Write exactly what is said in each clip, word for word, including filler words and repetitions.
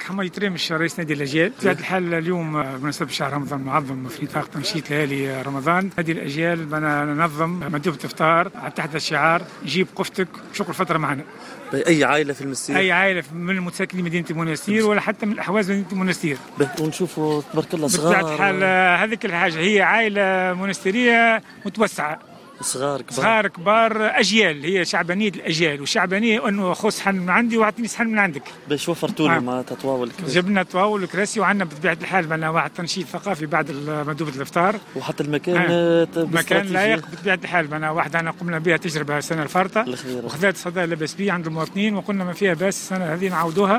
حماية رامش رئيس نادي الأجيال. بطبيعة الحال اليوم بمناسبة شهر رمضان معظم في نطاق تنشيط ليالي رمضان. نادي الأجيال أنا ننظم مندوبة إفطار تحت الشعار جيب قفتك شكر فترة معنا. أي عائلة في المنستير؟ أي عائلة من المتساكنين مدينة المنستير ولا حتى من الأحواز مدينة المنستير. ونشوفوا تبارك الله صغار. بطبيعة الحال هذيك الحاجة هي عائلة منستيرية متوسعة. صغار كبار صغار كبار اجيال، هي شعبانيه الاجيال، وشعبانيه انه خذ صحن من عندي واعطيني صحن من عندك باش وفرتوا لهم مع تطاول الكراسي. جبنا تطاول الكراسي وعندنا بطبيعه الحال معنا واحد تنشيط ثقافي بعد مندوبه الافطار وحتى المكان آه. مكان لايق بطبيعه الحال. معنا واحد انا قمنا بها تجربه السنه الفارطه وخذت صدى لاباس بيه عند المواطنين وقلنا ما فيها باس السنه هذه نعاودوها.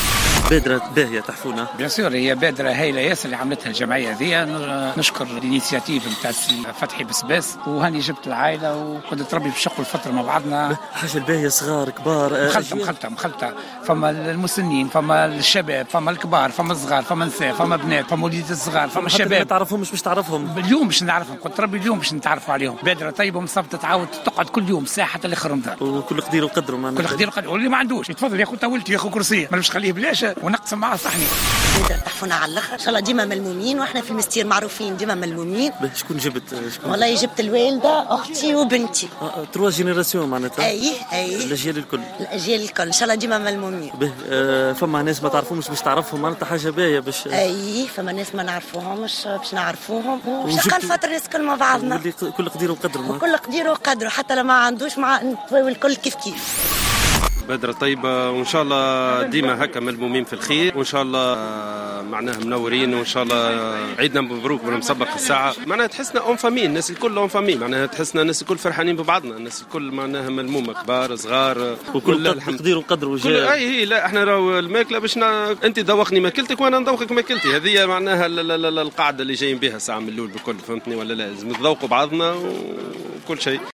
بادرة باهية تحفونا. بيان سور هي بادرة هايلة ياسر اللي عملتها الجمعية هذه. نشكر الانيسياتيف نتاع السي فتحي بسباس وهاني جبت العائلة وقدرت ربي بشقوا الفترة مع بعضنا. حاجة الباهية صغار كبار مخلطة مخلطة مخلطة فما المسنين فما الشباب فما الكبار فما الصغار فما نساء فما بنات فما وليدات الصغار فما الشباب. ما تعرفهمش باش تعرفهم اليوم باش نعرفهم. قلت ربي اليوم باش نتعرفوا عليهم. بادرة طيبة ومصابة تعاود تقعد كل يوم ساعة حتى الاخر رمضان. وكل قدير وقدره معنا. كل قدير وقدره واللي ما عندوش يتفضل ياخذ طاولتي ياخذ كرسية ما باش خليه بلاش ونقسم معاه صحني. تحفونا على الاخر ان شاء الله ديما ملمومين واحنا في المستير معروفين ديما ملمومين. شكون جبت شكون؟ والله جبت الوالده اختي وبنتي. اه تروا جينيراسيون معناتها. اي اي الاجيال الكل. الاجيال الكل ان شاء الله ديما ملمومين. به آه فما ناس ما تعرفهمش باش تعرفهم معناتها حاجه باهيه باش. اي فما ناس ما نعرفوهمش باش نعرفوهم وشقا فتره الناس الكل مع بعضنا. كل قدير وقدره. كل قدير وقدره حتى لو ما عندوش مع نتفاول الكل كيف كيف. بادرة طيبة وإن شاء الله ديما هكا ملمومين في الخير وإن شاء الله معناها منورين وإن شاء الله عيدنا مبروك بالمسبق الساعة. معناها تحسنا أون فامي الناس الكل أون فامي معناها تحسنا الناس الكل فرحانين ببعضنا الناس الكل معناها ملمومة كبار صغار وكل قدير وقدر وجاء. أي هي لا إحنا راهو الماكلة باش أنت ذوقني ماكلتك وأنا نذوقك ماكلتي. هذه معناها القاعدة اللي جايين بها ساعة من الأول بكل فهمتني ولا لا لازم نذوقوا بعضنا وكل شيء.